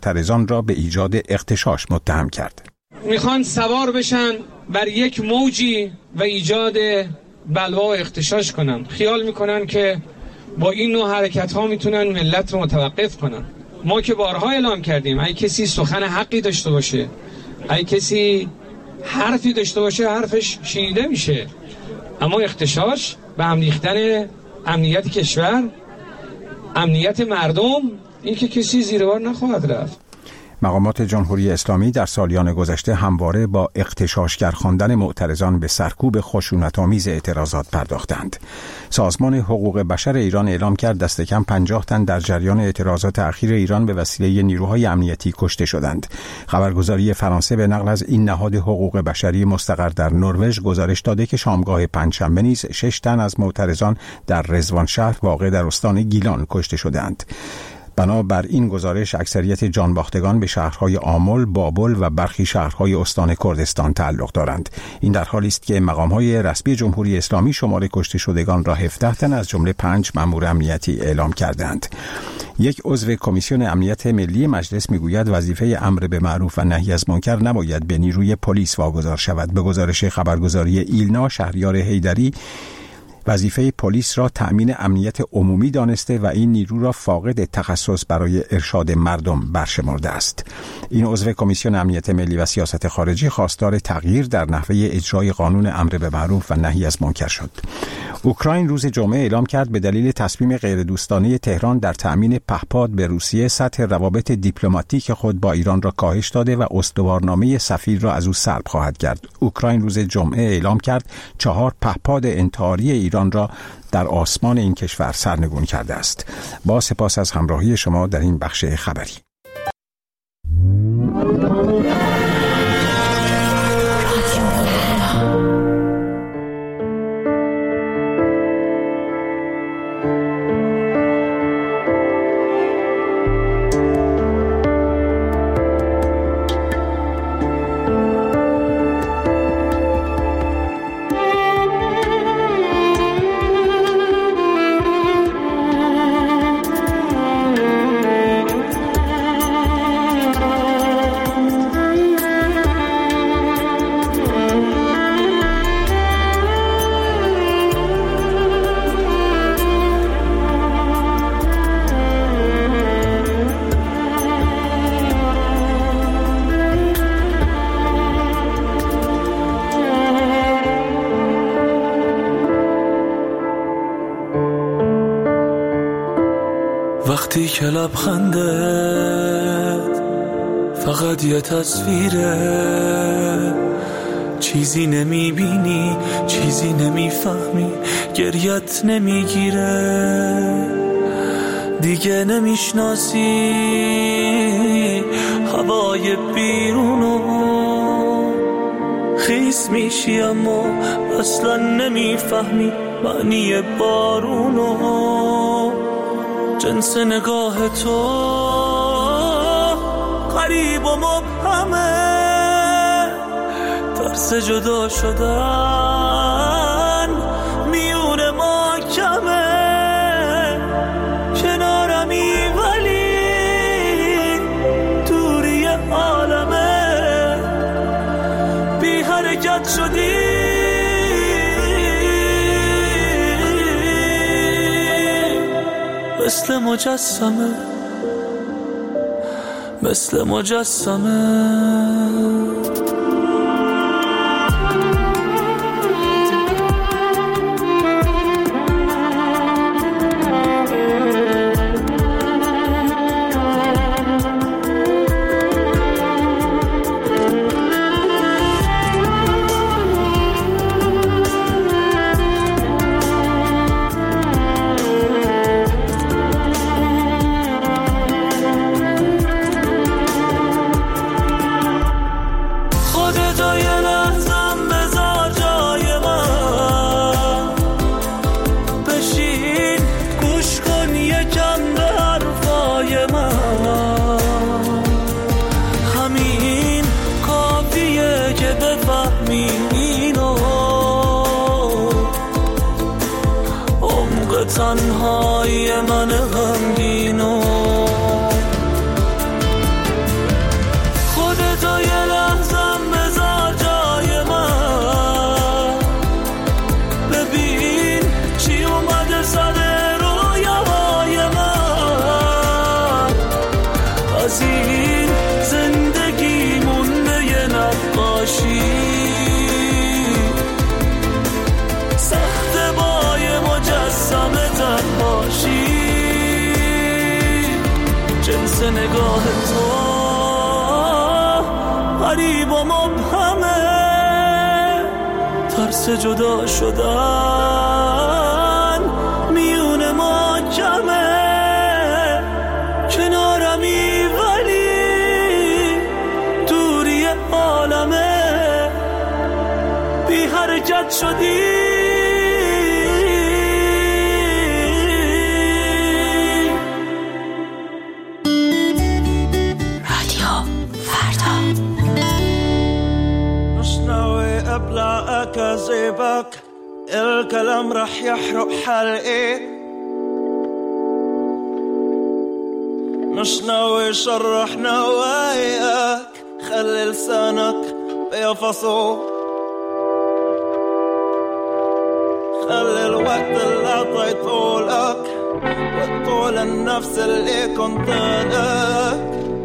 معترضان را به ایجاد اغتشاش متهم کرد. میخوان سوار بشن بر یک موجی و ایجاد بلوا و اغتشاش کنن. خیال میکنن که با این نوع حرکت ها میتونن ملت رو متوقف کنن. ما که بارها اعلام کردیم اگه کسی سخن حقی داشته باشه، اگه کسی حرفی داشته باشه، حرفش شنیده میشه. اما اغتشاش به هم ریختن امنیت کشور، امنیت مردم، این که کسی زیر بار نخواهد رفت. مقامات جمهوری اسلامی در سالیان گذشته همواره با اغتشاشگر خواندن معترضان به سرکوب خشونت‌آمیز اعتراضات پرداختند. سازمان حقوق بشر ایران اعلام کرد دست کم 50 تن در جریان اعتراضات اخیر ایران به وسیله نیروهای امنیتی کشته شدند. خبرگزاری فرانسه به نقل از این نهاد حقوق بشری مستقر در نروژ گزارش داده که شامگاه پنجشنبه نیز 6 تن از معترضان در رضوانشهر واقع در استان گیلان کشته شدند. بنابر این گزارش اکثریت جانباختگان به شهرهای آمل، بابل و برخی شهرهای استان کردستان تعلق دارند. این در حالی است که مقام‌های رسمی جمهوری اسلامی شمار کشته شدگان را 17 تن از جمله 5 مأمور امنیتی اعلام کردند. یک عضو کمیسیون امنیت ملی مجلس میگوید وظیفه امر به معروف و نهی از منکر نباید به نیروی پلیس واگذار شود. به گزارش خبرگزاری ایلنا، شهریار حیدری وظیفه پلیس را تأمین امنیت عمومی دانسته و این نیرو را فاقد تخصص برای ارشاد مردم برشمرده است. این عضو کمیسیون امنیت ملی و سیاست خارجی خواستار تغییر در نحوه اجرای قانون امر به معروف و نهی از منکر شد. اوکراین روز جمعه اعلام کرد به دلیل تصمیم غیردوستانه تهران در تأمین پهپاد به روسیه سطح روابط دیپلماتیک خود با ایران را کاهش داده و استوارنامه سفیر را از او سلب خواهد کرد. اوکراین روز جمعه اعلام کرد 4 پهپاد انتحاری ایران را در آسمان این کشور سرنگون کرده است. با سپاس از همراهی شما در این بخش خبری. وقتی که لبخندت فقط یه تصویره، چیزی نمیبینی، چیزی نمیفهمی، گریت نمیگیره، دیگه نمیشناسی هوای بیرونو، خیس میشی اما اصلا نمیفهمی معنی بارونو، جنس نگاه تو غریب و مبهمه، ترس جدا شدن میون ما کمه، کنارمی ولی دوری عالمه، بی حرکت شدی مثل مجسمه، مثل مجسمه. تنهای من غمگینو از این زندگی مونده یه نقاشی. سخت با یه مجسمه تنهاشی، جنس نگاه تو غریب و مبهمه، ترس جدا شدن میون ما کمه. کنارمی ولی دوری عالمه، بی حرکت شدی. أبلع أكاذيبك، الكلام رح يحرق حلقي. مش ناوي شرح نواياك، خلي لسانك بيفصو. خلي الوقت اللي عطيته لك والطول النفس اللي كنت لك،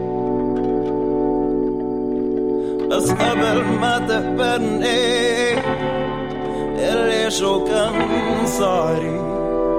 بس قبل ما تقبلني اللي شو كان صاري.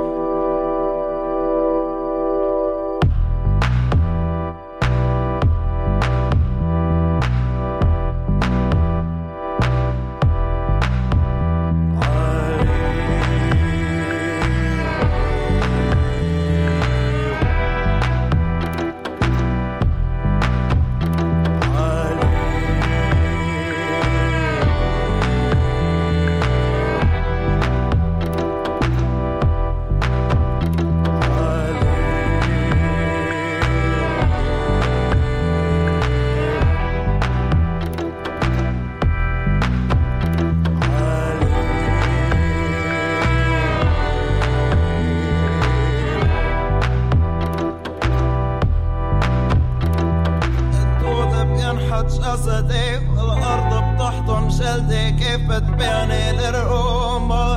جسدي والأرض بتحضن جلدي، كيف بتبيعني للرقومة.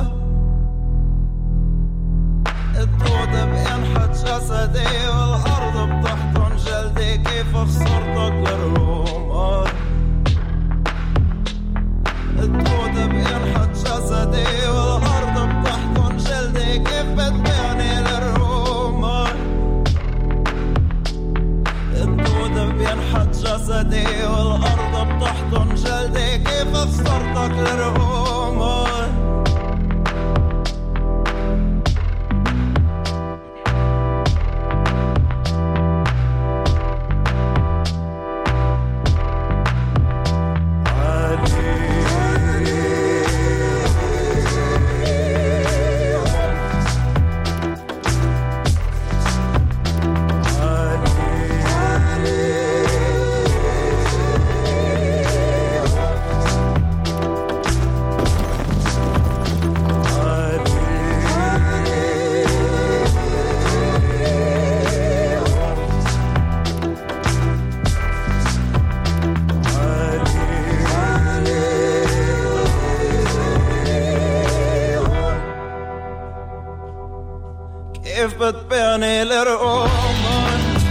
الدود بينحت جسدي والأرض بتحضن جلدي، كيف خسرتك للرقومة. الدود بينحت جسدي والأرض بتحضن جلدي، كيف بتبيعني للرقومة. الدود بينحت جسدي والأرض بتحضن جلدي، كيف خسرتك للرقومة. كيف بتبيعني للرقومة.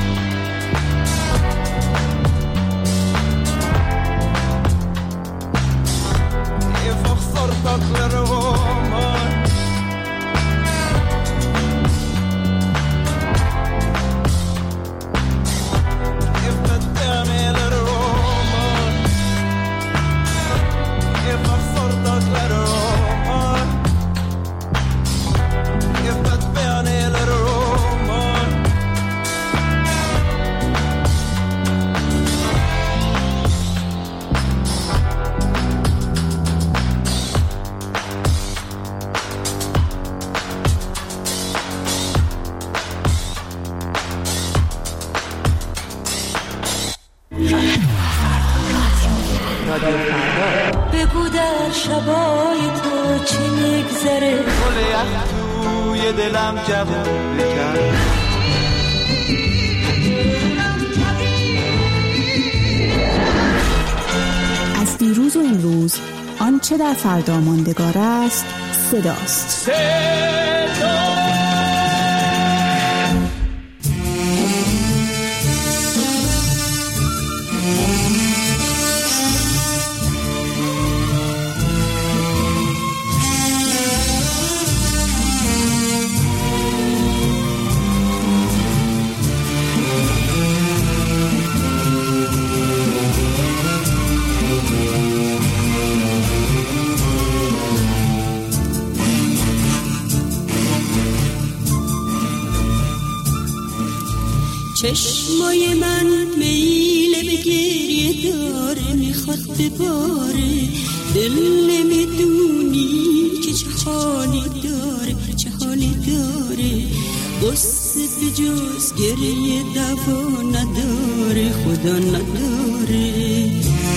كيف خسرتك للرقومة. كيف بتبيعني للرقومة. كيف خسرتك للرقومة. كيف بتبيعني للروما. بگو در شبای تو چی میگذره، گل یخ توی دلم جوون بکن. از دیروز و امروز آنچه در فردا ماندگار است صداست. میخواد بباره، دل نمیدونی که چه حالی داره، چه حالی داره. قصه به جز گریه دوا نداره، خدا نداره.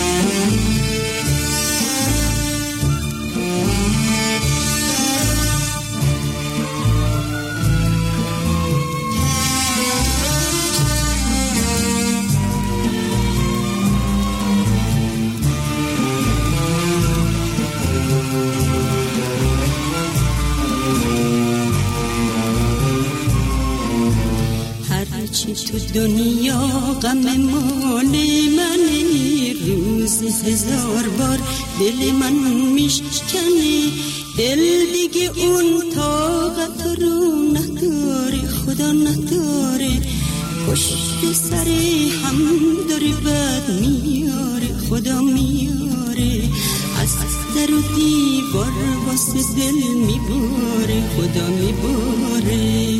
تو دنیا غم مال منه، روز هزار بار دل من میشکنه. دل دیگه اون طاقت رو نداره، خدا نداره. پشت سر هم داره بد میاره، خدا میاره. از در و دیوار واسه دل میباره، خدا میباره.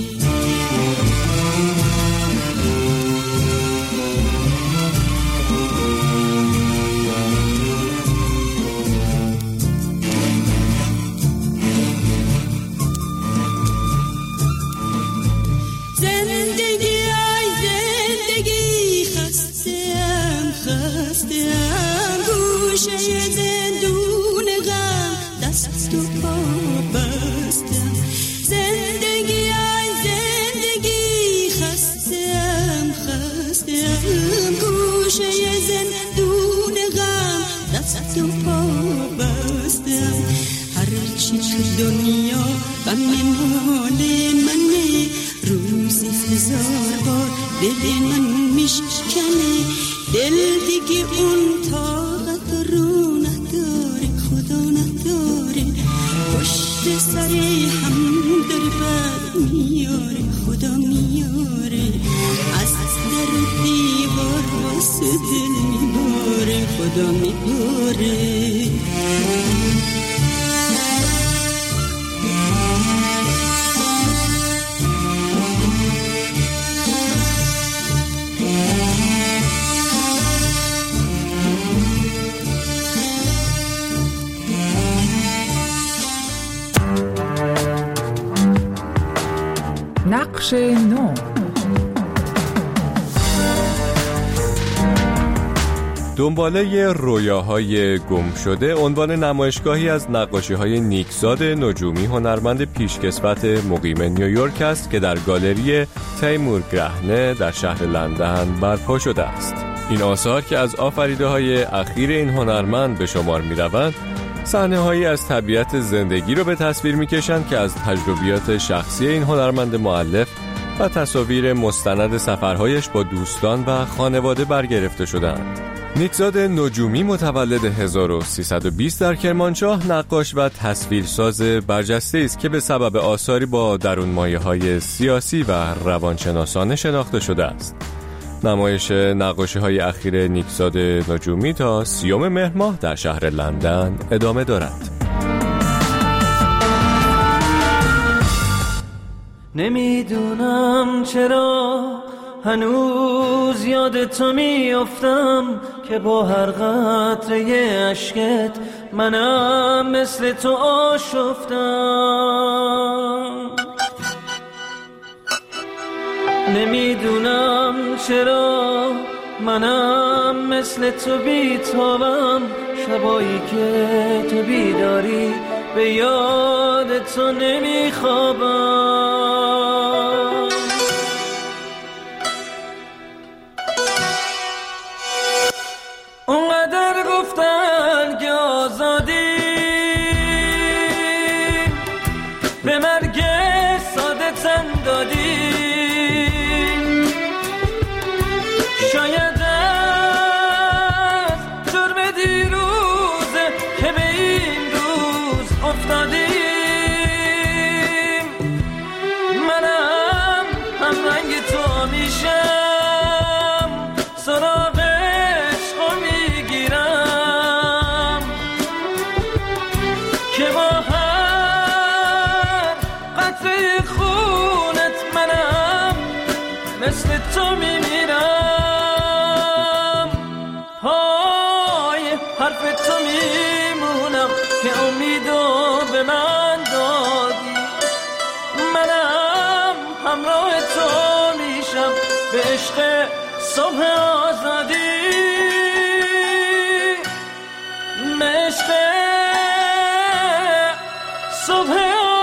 دنیا غم مال منه، روزی هزار بار دل من میشکنه. دل دیگه اون طاقت رو نداره، خدا نداره. پشت سر هم داره بد میاره، خدا میاره. از در دیوار واسه دل میباره، خدا میباره. نقش نو. دنباله رویاهای گم شده عنوان نمایشگاهی از نقاشی‌های نیکزاد نجومی، هنرمند پیشکسوت مقیم نیویورک است که در گالری تیمور گرهنه در شهر لندن برپا شده است. این آثار که از آفریده‌های اخیر این هنرمند به شمار می‌روند، صحنه‌هایی از طبیعت زندگی رو به تصویر می‌کشند که از تجربیات شخصی این هنرمند مؤلف و تصاویر مستند سفرهایش با دوستان و خانواده برگرفته شدند. نیکزاد نجومی متولد 1320 در کرمانشاه، نقاش و تصویرساز برجسته است که به سبب آثاری با درونمایه‌های سیاسی و روانشناسانه شناخته شده است. نمایش نقاشی‌های اخیر نیکزاد نجومی تا 30 مهر ماه در شهر لندن ادامه دارد. نمیدونم چرا هنوز یاد تو میافتم که با هر قطره اشکت منم مثل تو آشفتم. نمیدونم چرا منم مثل تو بیتابم، شبایی که تو بیداری به یاد تو نمیخوابم. اونقدر گفتن که آزادی به مرگ ساده تن دادی، شاید از جرم دیروزه که به این روز افتادیم. منم هم رنگ تو میشم، سراغ عشق میگیرم. حرف تو میمونم که امیدو به من دادی. منم همراه تو میشم به عشق صبح آزادی. عشق صبح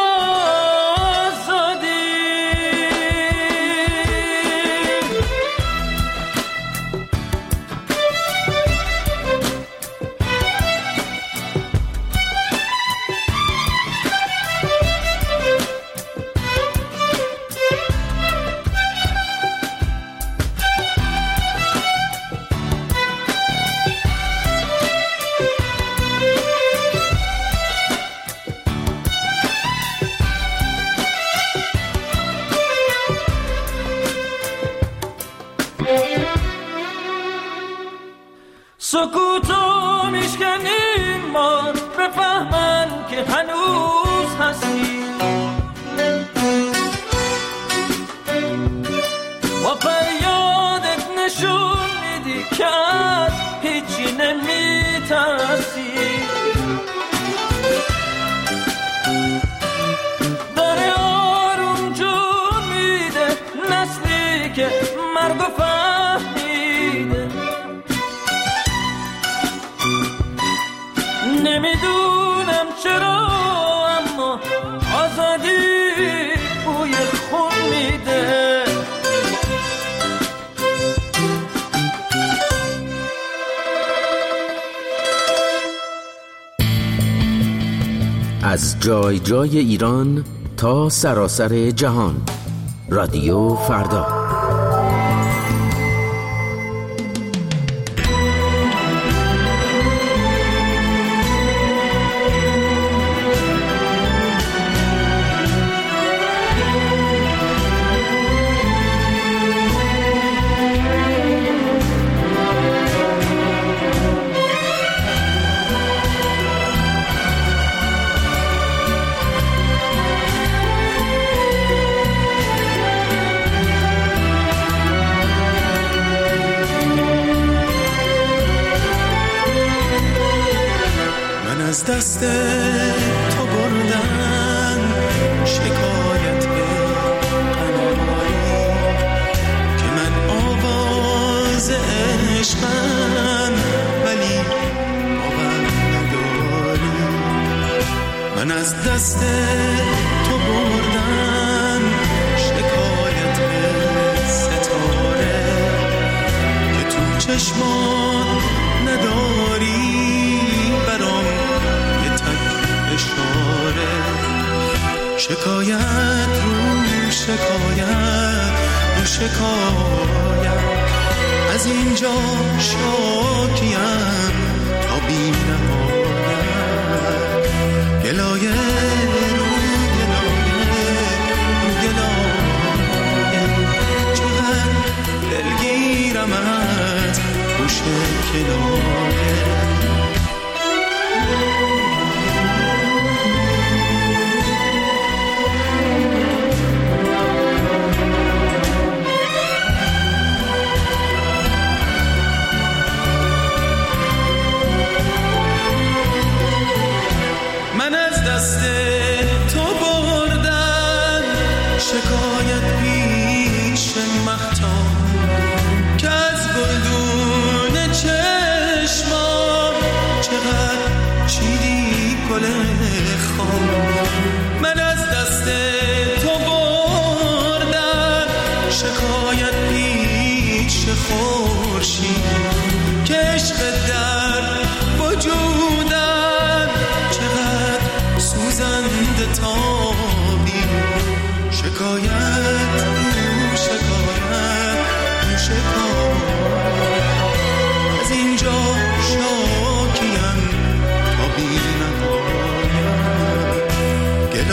سکوتو میشکنیم ما بفهمن که هنوز هستی. با فریادت نشون میدی که از هیچی نمیترسی. داره آروم جون میده نسلی که مرگو فهمیده. نمیدونم چرا اما آزادی بوی خون میده. از جای جای ایران تا سراسر جهان، رادیو فردا. از دست تو بردن شکایت قناری که من آواز عشقم ولی باور نداری. من از دست تو بردن شکایت ستاره که تو چشمان نداری. برام شکایت رو شکایت رو شکایت از اینجا شاکیم تا بی نهایت. گلایه رو گلایه رو گلایه چقدر دلگیرم از گوش گلایه. شکایت پیش مختار که از گلدون چشمام چقدر چیدی گل خام. من از دست تو بردم شکایت پیش خورشید که عشق در وجودم چقدر سوزنده تابی. شکایت رو شکایت رو شکایت از اینجا شاکیم تا بی نهایت.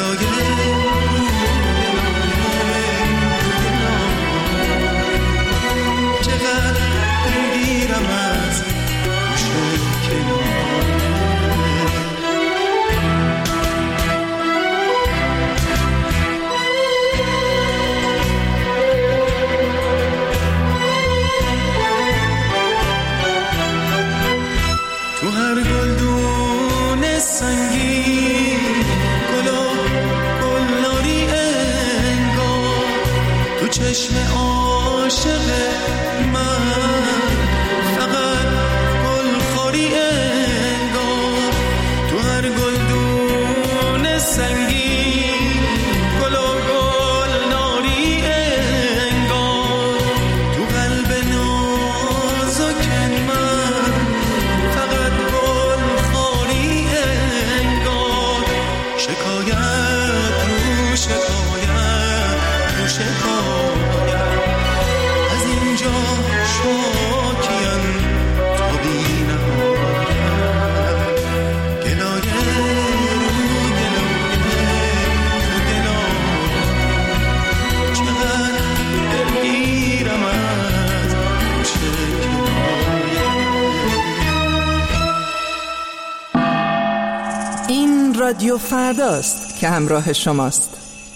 عاشق من فقط گلخوری انگار تو هر گلدون سنگین گل و گل ناری انگار تو قلب نازک من فقط گلخوری انگار شکایت رو شکایت رو شکایت از اینجا شاکیم تا بی نهایت گلایه رو گلایه چقدر دلگیرم از شکایت. این رادیو فرداست که همراه شماست.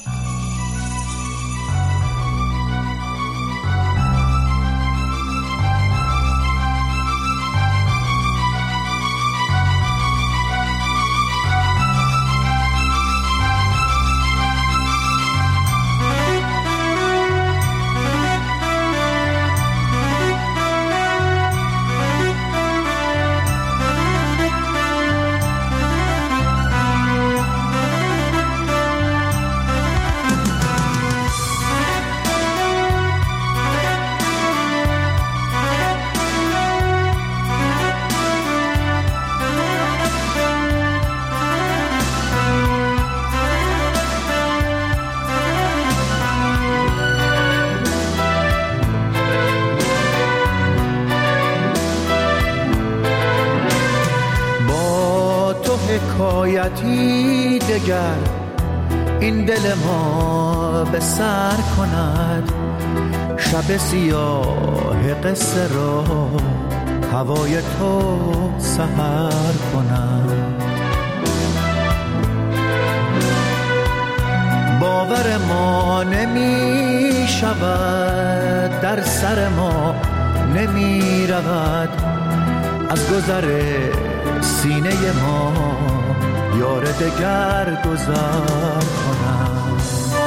حکایتی دگر این دل ما به سر کند شب سیاه قصه را هوای تو سحر کند باور ما نمی شود در سر ما نمی رود از گذر سینه ما یار دگر گذر کنم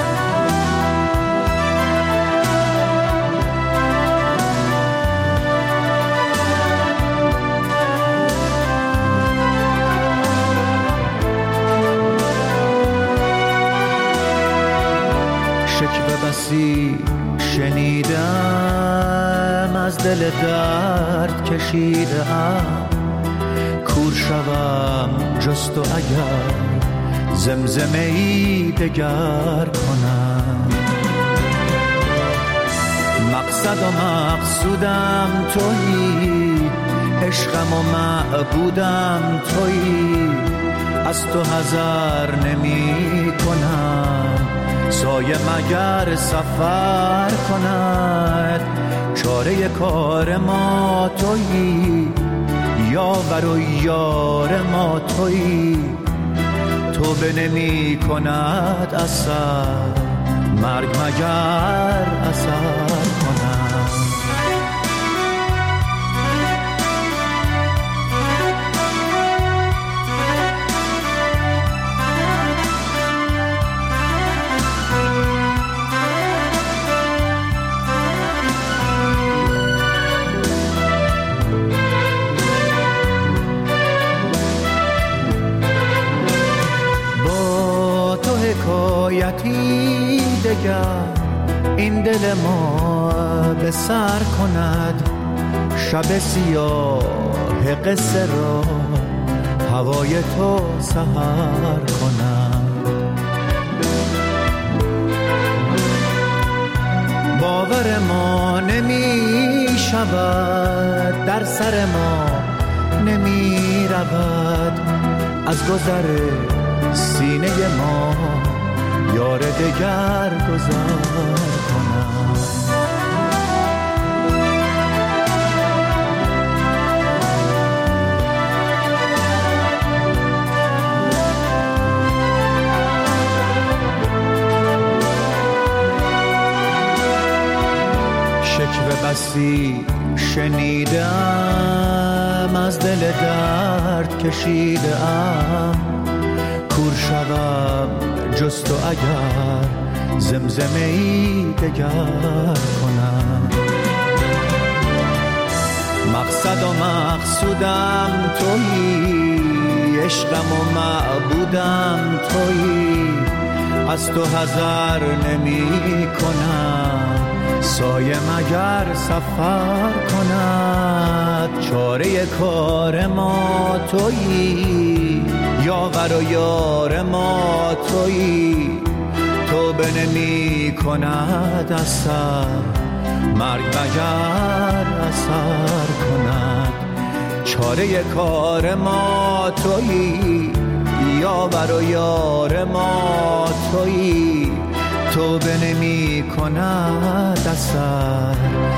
شکوه بسی شنیدم از دل درد کشیدم کور شوم جست و اگر زمزمه ای دگر کنم مقصد و مقصودم تویی عشقم و معبودم تویی از تو حذر نمی کنم سایه مگر سفر کند چاره کار ما تویی یاور و یار ما تویی توبه نمی کند اثر مرگ مگر اثر کند حکایتی دگر این دل ما به سر کند شب سیاه قصه را هوای تو سحر کند باور ما نمی شود در سر ما نمی رود از گذر سینه ما یار دگر گذر کنم شکوه بسی شنیدم از دل درد کشیدم کور شوم جست و اگر زمزمه‌ای دگر کنم. مقصد و مقصودم تویی، عشقم و معبودم تویی، از تو حذر نمی کنم. سایه مگر سفر کند، چاره کار ما تویی، یاور و یار ما تویی. توبه نمی کند اثر، مرگ مگر اثر کند. چاره کار ما تویی، یاور و یار ما تویی. توبه نمی کند اثر،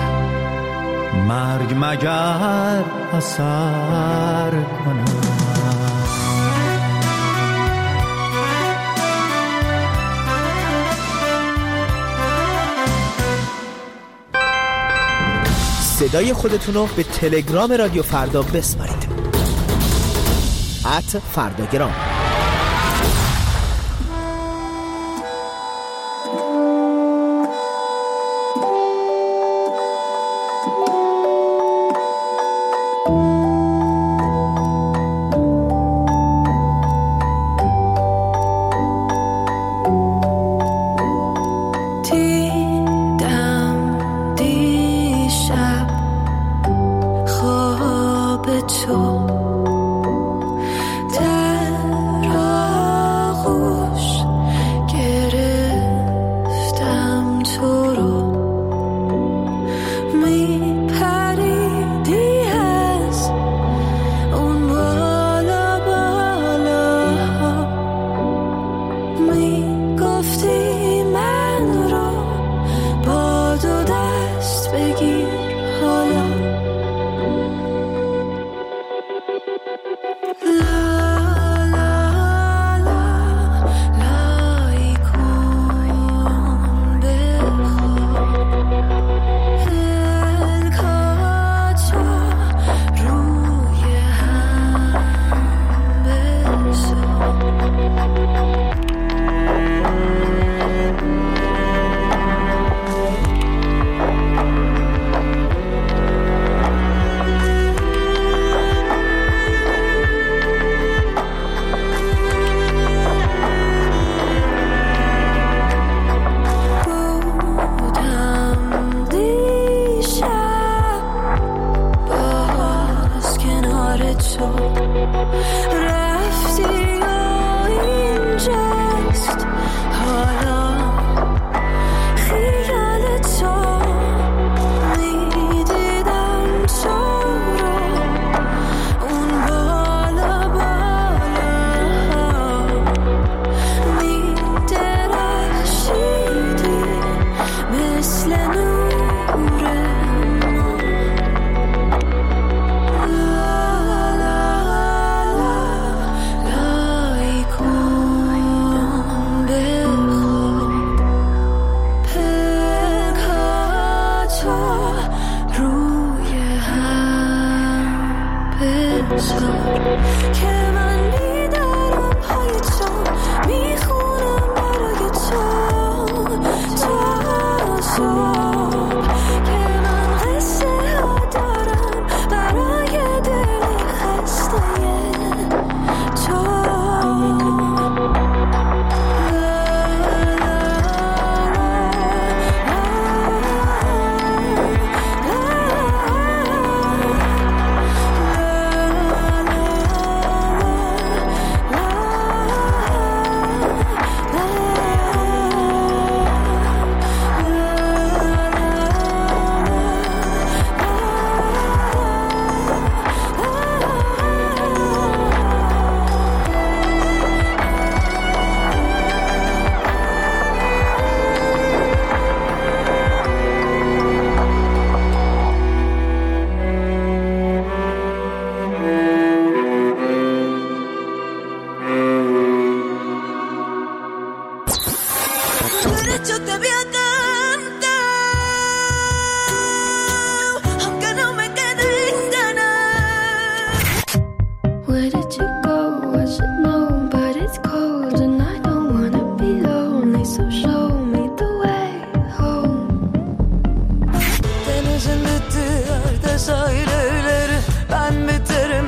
مرگ مگر اثر کند. صدای خودتون رو به تلگرام رادیو فردا بسپارید. @فرداگرام.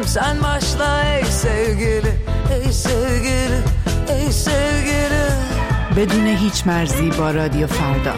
sen başla ey sevgili, ey sevgili, ey sevgili. بدون هیچ مرزی با رادیو فردا.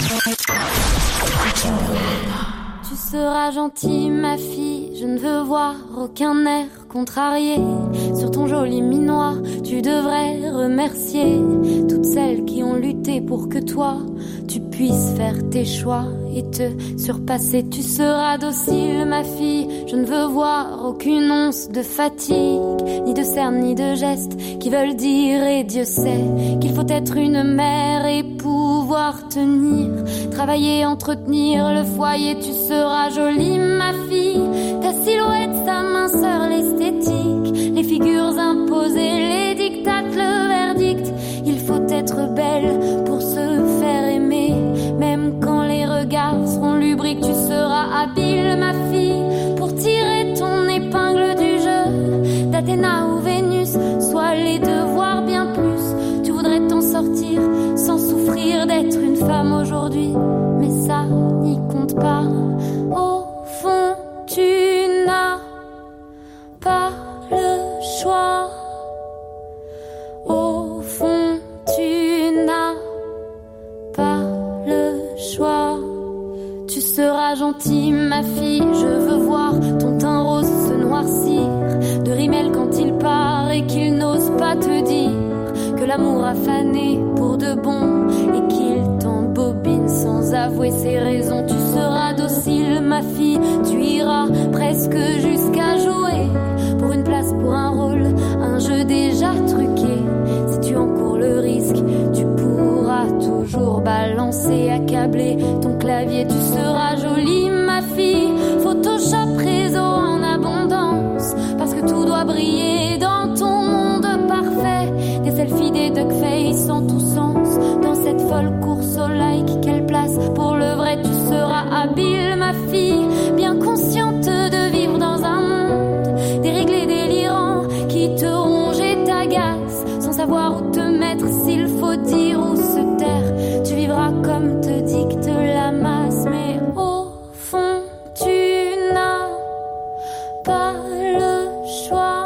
Tu seras gentille ma fille, je ne veux voir aucun air contrarié. Sur ton joli minois, tu devrais remercier toutes celles qui ont lutté pour que toi, tu puisses faire tes choix et te surpasser. Tu seras docile ma fille, je ne veux voir aucune once de fatigue, ni de cernes ni de gestes qui veulent dire, et Dieu sait qu'il faut être une mère et pouvoir tenir, travailler, entretenir le foyer. Tu seras jolie ma fille, ta silhouette, sa minceur, l'esthétique, les figures imposées, les dictates, le verdict. Il faut être belle pour se faire aimer, même quand les regards seront lubriques. Tu seras habile ma fille pour tirer ton épingle du jeu, d'Athéna ou Vénus, soit les deux, voire bien plus. Tu voudrais t'en sortir sans souffrir d'être une femme aujourd'hui, mais ça n'y compte pas. Au fond, tu n'as pas le choix. Au fond, tu n'as pas le choix. Tu seras gentille ma fille, je veux voir ton teint rose se noircir de rimel quand il part et qu'il n'ose pas te dire que l'amour a fané pour de bon et qu'il t'embobine sans avouer ses raisons. Tu seras docile ma fille, tu iras presque jusqu'à jouer pour une place, pour un rôle, un jeu déjà truqué. Si tu encours le risque, tu pourras toujours balancer, accabler ton clavier. Tu seras jolie ma fille, Photoshop réseau en abondance, parce que tout doit briller dans ton monde parfait. Des selfies, des duckface en tout sens, dans cette folle course au like. Quelle place pour le vrai? Tu seras habile ma fille, bien consciente de vivre dans un monde déréglé, délirant, qui te ronge et t'agace, sans savoir où te mettre, s'il faut dire ou se taire. Tu vivras comme te dicte la masse, mais au fond tu n'as pas le choix.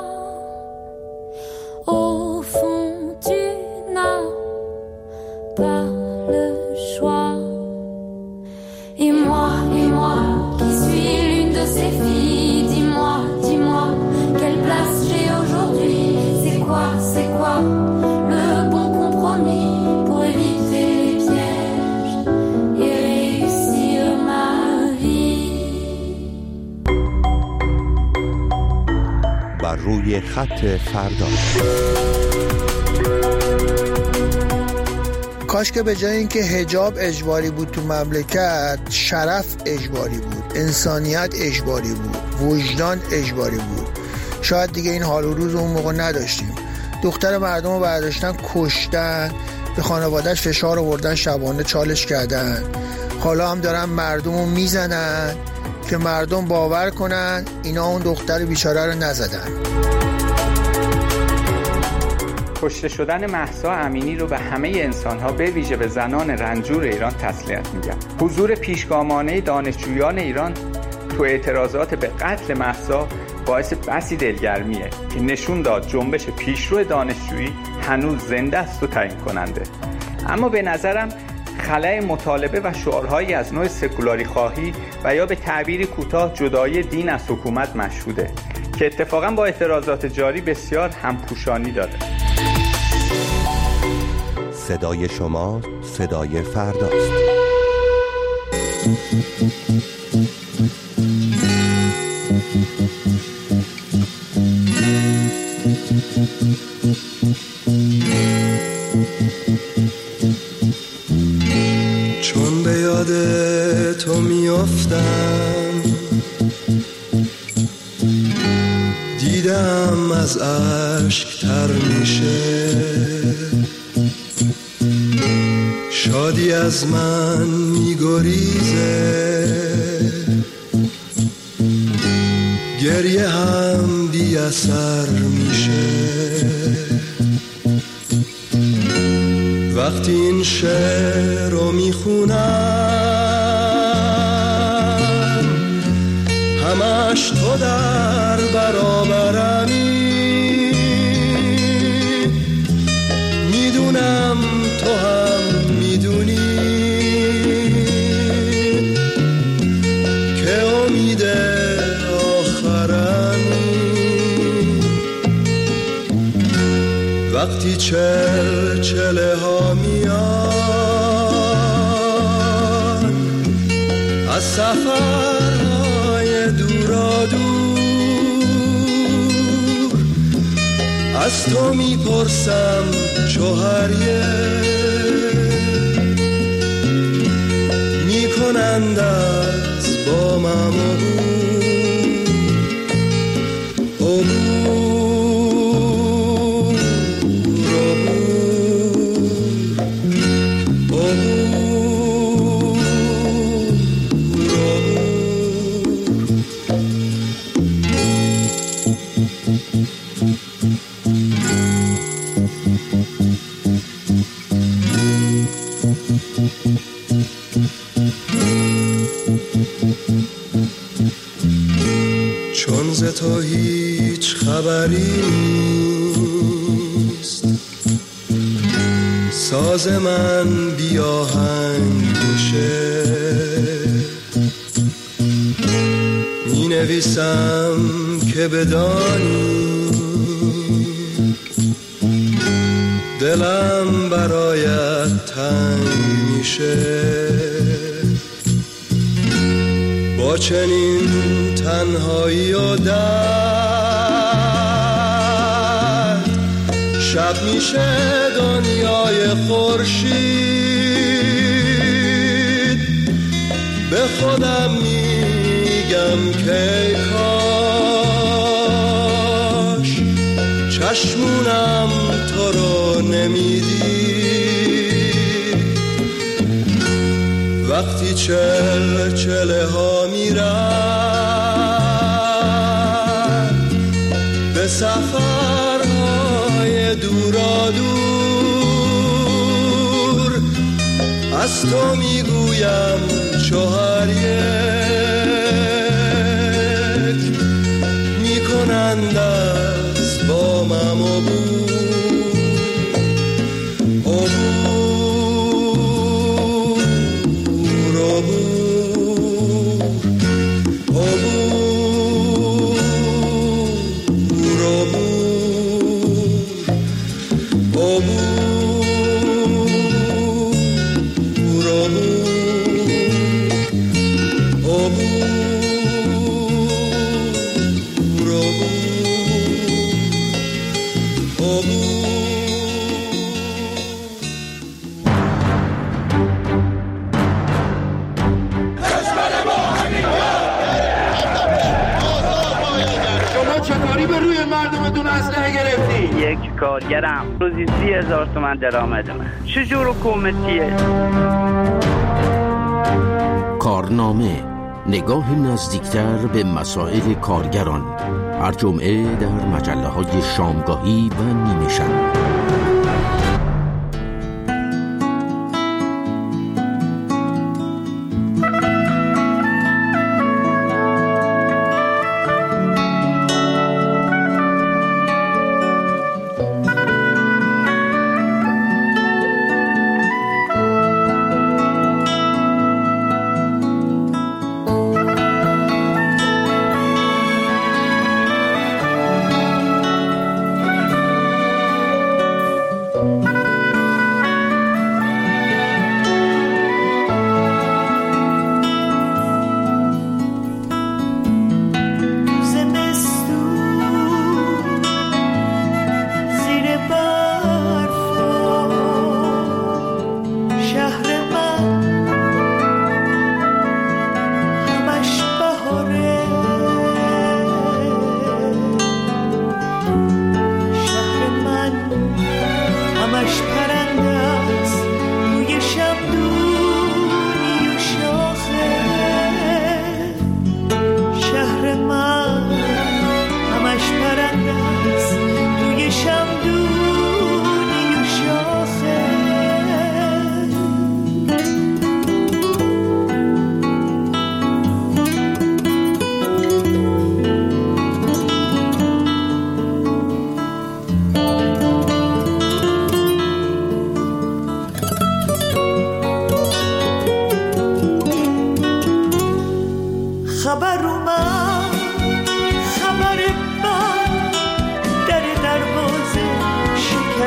Au fond tu n'as pas le choix. Et moi qui suis l'une de ces filles, dis-moi, dis-moi, quelle place j'ai aujourd'hui? C'est quoi le bon compromis pour éviter les pièges et réussir ma vie? بر روی خط فردا. کاش که به جای اینکه حجاب اجباری بود تو مملکت، شرف اجباری بود، انسانیت اجباری بود، وجدان اجباری بود. شاید دیگه این حال و روز اون موقع نداشتیم. دختر مردم رو برداشتن کشتن، به خانوادهش فشار آوردن، شبانه چالش کردن. حالا هم دارن مردم رو میزنن که مردم باور کنن اینا اون دختر بیچاره رو نزدن. کشته شدن مهسا امینی رو به همه انسان‌ها، به ویژه به زنان رنجور ایران تسلیت میگم. حضور پیشگامانه دانشجویان ایران تو اعتراضات به قتل مهسا باعث بسی دلگرمیه که نشون داد جنبش پیشرو دانشجویی هنوز زنده است و تعیین کننده. اما به نظرم خلأ مطالبه و شعارهایی از نوع سکولاری خواهی و یا به تعبیری کوتاه جدایی دین از حکومت مشهوده که اتفاقا با اعتراضات جاری بسیار همپوشانی داره. صدای شما صدای فرداست. چون به یاد تو میافتم، دیدم از اشک تر میشه، شادی از من میگریزه، گریه هم بی اثر میشه. وقتی این شعر رو میخونم، همش تو در برابر وقتی چله ها میان از سفرهای دورا دور، از تو میپرسم چو هریه میکنند از با من چون ز تو هیچ خبری نیست، ساز من بی آهنگ میشه، می نویسم که بدانی دلم برایت تنگ میشه. با چنین تنهایی و درد شب میشه دنیای خورشید، به خودم میگم که کاش چشمونم تو رو نمیدید. وقتی چله ها میرن به سفرهای دورا دور، از تو میگویم چو هر یک میکنند از با من کارگرم، روزی 30,000 تومان درآمدمه. چجور حکومتیه؟ کارنامه، نگاه نزدیکتر به مسائل کارگران، هر جمعه در مجله‌های شامگاهی و نیمه شب.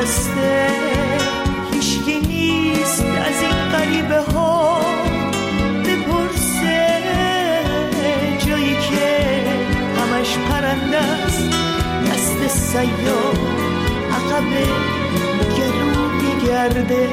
راسته هیچکی نیست از این غریبه ها بپرسه، جایی که همش پرنده است دست سیاه عقب گلو میگرده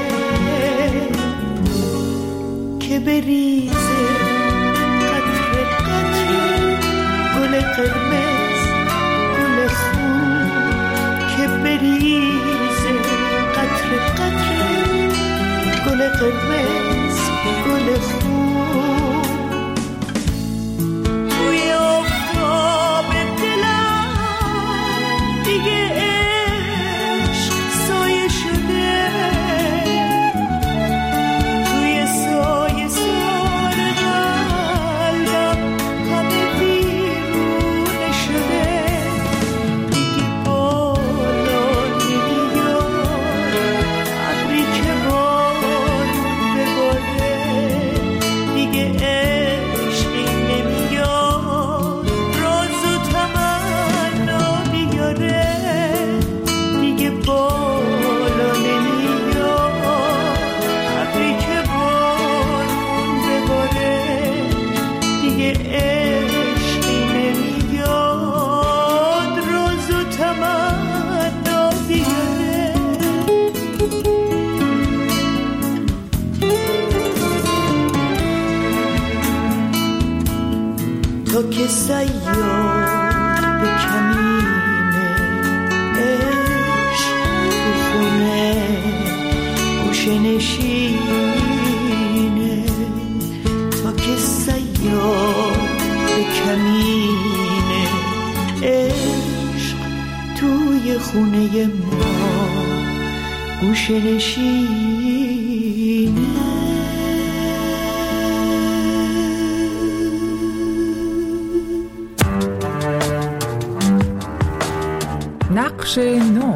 که بریزه قطره قطره گل قرمز گل خون، که بریزه قطره قطره گل قرمز گل خون. توی آفتاب دلم دیگه عشق سایه شده، توی سایه سار قلبم همه بیرونه شده، دیگه بالا نمیاد ابری که بارون بباره، دیگه عشقی نمیاد راز و تمنا بیاره، دیگه بالا نمیاد ابری که بارون بباره، دیگه عشقی نمیاد راز و تمنا بیاره. تو که سیاد به کمینه عشق تو خونه گوشه نشینه، تو که سیاد به کمینه عشق توی خونه ما گوشه نشینه. نقش نو.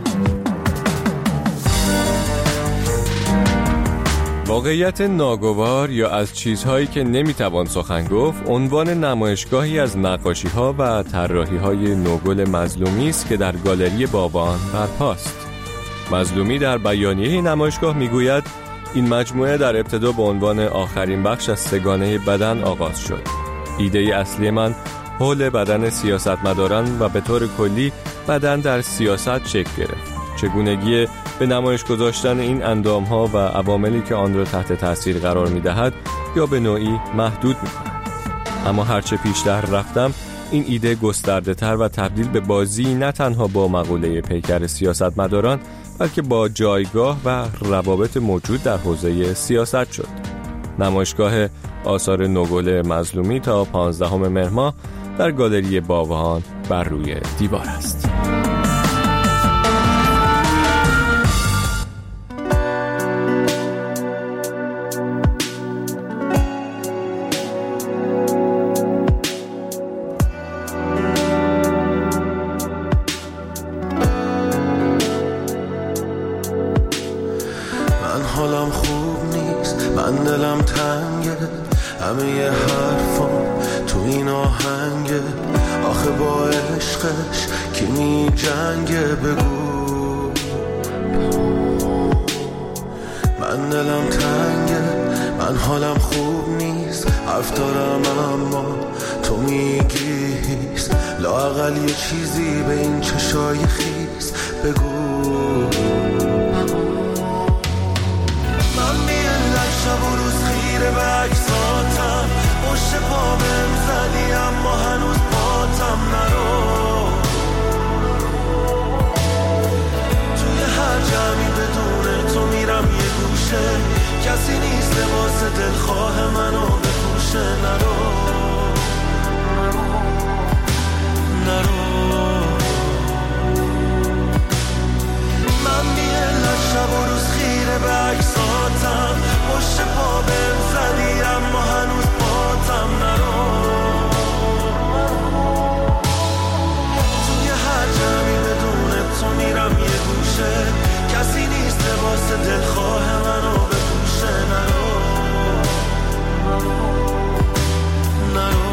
واقعیت ناگوار یا از چیزهایی که نمیتوان سخن گفت عنوان نمایشگاهی از نقاشی‌ها و طراحی‌های نوگل مظلومی است که در گالری باوان برپاست. مظلومی در بیانیه این نمایشگاه میگوید این مجموعه در ابتدا به عنوان آخرین بخش از سگانه بدن آغاز شد. ایده اصلی من حول بدن سیاستمداران و به طور کلی بدن در سیاست شکل گرفت. چگونگی به نمایش گذاشتن این اندام‌ها و عواملی که آن را تحت تاثیر قرار می‌دهد یا به نوعی محدود می‌کند. اما هرچه پیشتر رفتم این ایده گسترده‌تر و تبدیل به بازی نه تنها با مقوله پیکر سیاستمداران بلکه با جایگاه و روابط موجود در حوزه سیاست شد. نمایشگاه آثار نوگل مظلومی تا 15 مهر ماه در گالری باوان بر روی دیوار است. من حالم خوب نیست، من دلم تنگه، همه حرفام تو این آهنگه، آخه با عشقش کی می جنگه بگو. من دلم تنگه، من حالم خوب نیست، حرف دارم اما تو میگی هیست، لااقل یه چیزی به این چشای خیس بگو. من میلک شب و روز خیره به عکساتم، پشت پا بهم زدی اما هنوز پاتم نرو. توی هر جمعی بدون تو میرم یه گوشه، کسی نیست لباس دلخواه منو بپوشه. نرو نرو. من میلک شب و روز خیره به عکساتم، پشت پا بهم زدی اما هنوز پاتم نرو. توی هر جمعی بدون تو میرم یه گوشه، کسی نیست لباس دلخواه منو بپوشه. نرو نرو.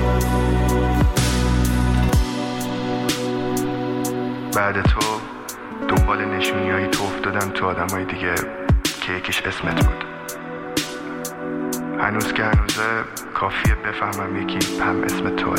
بعد تو دنبال نشونیایی تو افتادم تو آدمای دیگه که یکیش اسمت بود. هنوز که هنوزه کافیه بفهمم یکی هم اسم توه.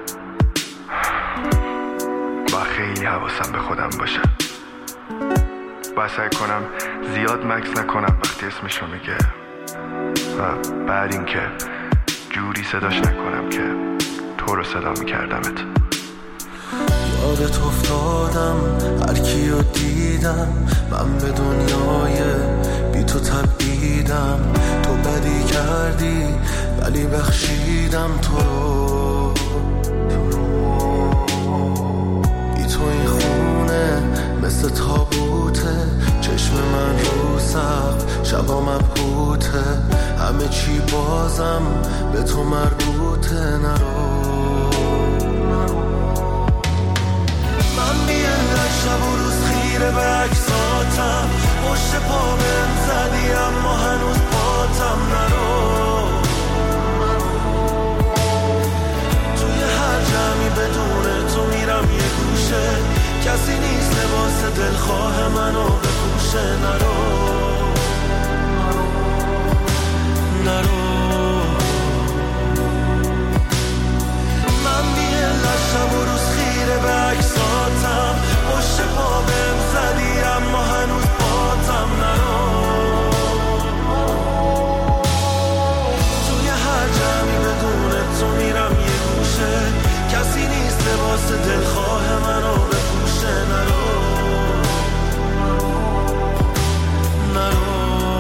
با خیلی حواسم به خودم باشه. باید سعی کنم زیاد مکس نکنم وقتی اسمشو میگه و بعد این که جوری صداش نکنم که تو رو صدا میکردمت. یادت افتادم هر کیو دیدم، من به دنیای بی تو تبعیدم. تو بدی کردی ولی بخشیدم تو رو. بی تو این خونه مثل تابوته، چشم من رو سقف شبا مبهوته. همه چی بازم به تو مربوطه. نرو من بیانگر شب و روز خیره به عکساتم، پشت پا بهم زدی اما هنوز پاتم. نرو توی هر جمعی بدون تو میرم یه گوشه، کسی نیست لباس دلخواه منو بپوشه. نرو نرو من بیانگر شب و روز خیره به عکساتم، پشت پا بهم زدی اما هنوز پاتم. نرو توی هر جمعی بدون تو میرم یه گوشه، کسی نیست لباس دلخواه منو بپوشه. نرو نرو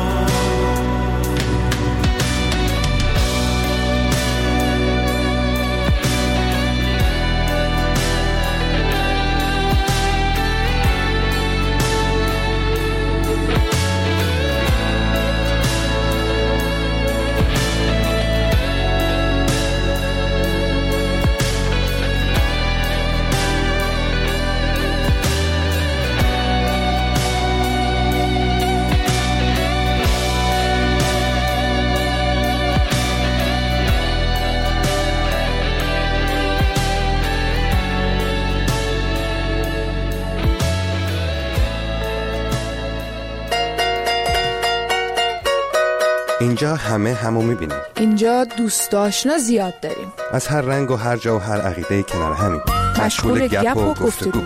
اینجا همه همو میبینیم. اینجا دوست آشنا زیاد داریم، از هر رنگ و هر جا و هر عقیده کنار همین. مشغول گپ و گفتگو.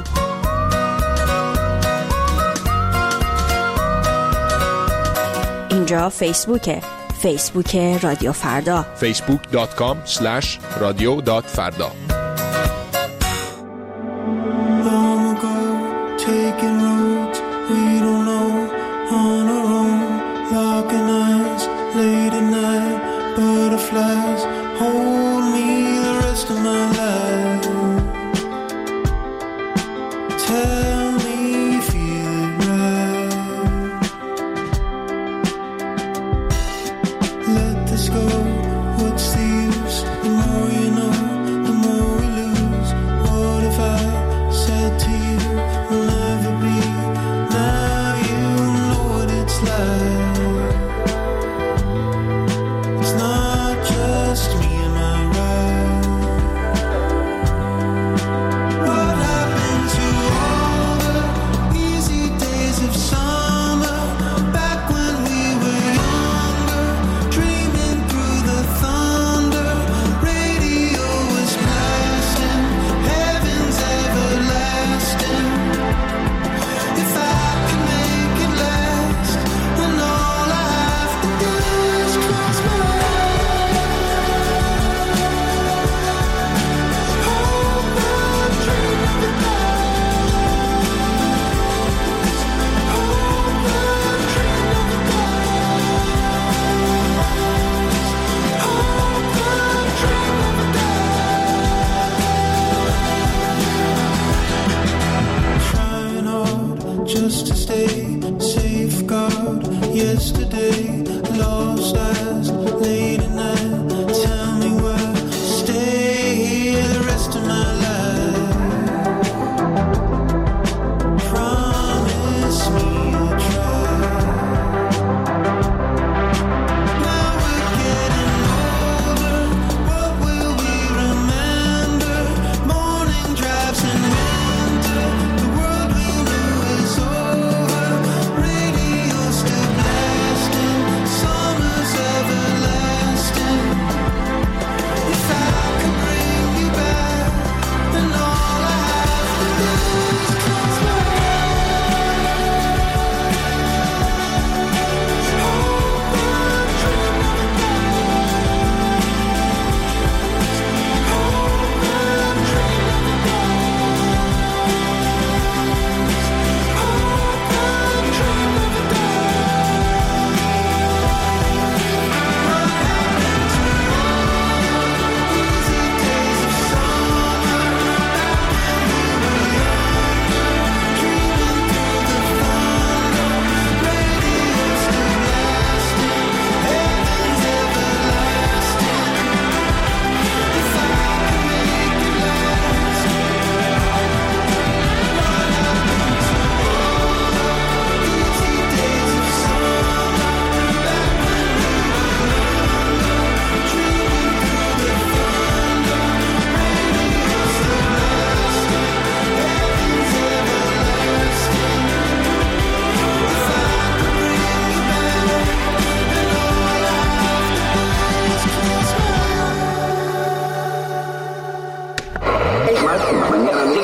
اینجا فیسبوکه، فیسبوک رادیو فردا، facebook.com/radio.farda.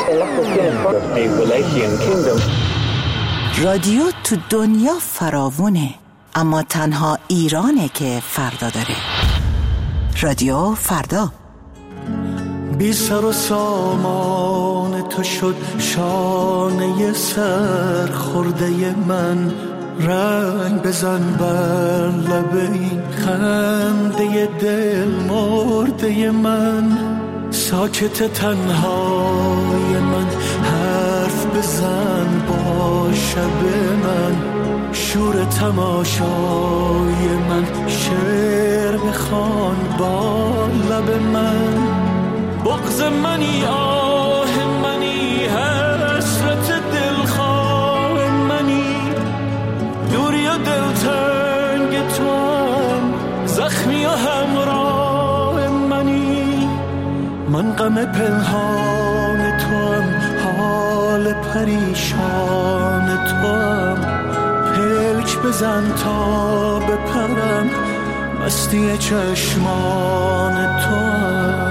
رادیو تو دنیا فراوونه، اما تنها ایرانه که فردا داره. رادیو فردا. بی سر و سامان تو شد شانه سر خورده من، رنگ بزن بر لب این خنده دل مرده من. ساکت تنهای من حرف بزن با شب من، شور تماشای من شعر بخوان با لب من. بغض منی آه منی حسرت دلخواه منی، دوری و دلتنگ تو هم زخمی و همراه منی. من غم پنهان تو هم حال پریشان تو هم، پلک بزن تا بپرم مستی چشمان تو هم.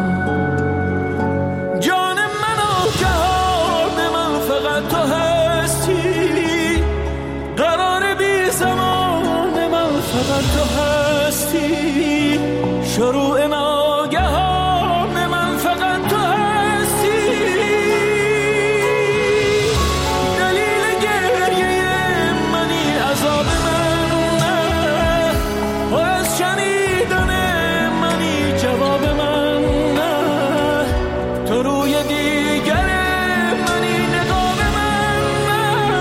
جان من و جهان من فقط تو هستی، قرار بی زمان من فقط تو هستی، شروع ناگهان من فقط تو هستی. دلیل گریه منی عذاب من نه، و از شنیدن منی جواب من نه، تو روی دیگر منی نقاب من نه.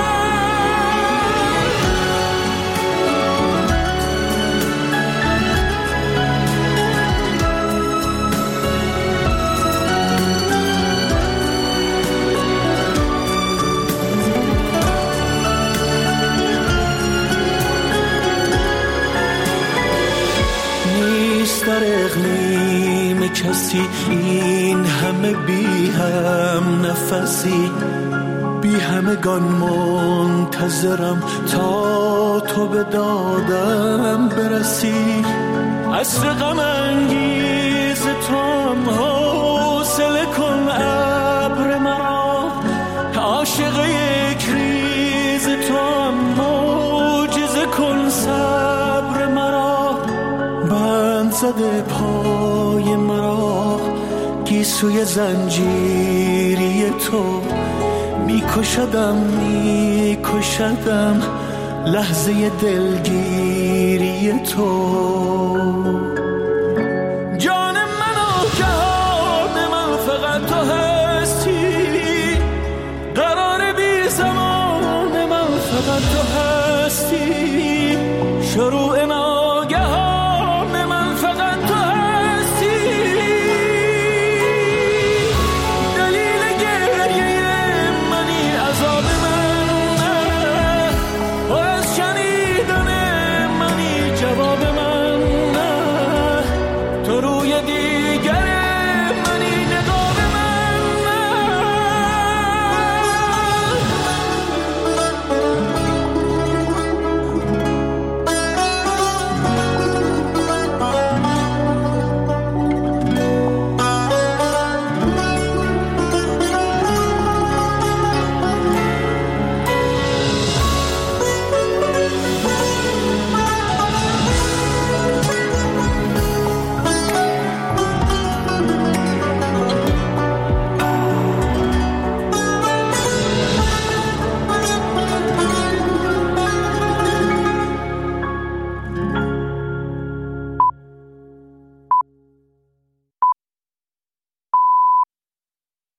نیست در اقلیم کسی این همه بی هم نفسی، بی همگان منتظرم تا تو به دادم برسی. عصر غم انگیز تو هم حوصله کن ابر مرا، عاشق یک ریز تو هم معجزه کن صبر مرا. بند زده پای مرا گیسوی زنجیری تو، میکشدم لحظه دلگیری تو.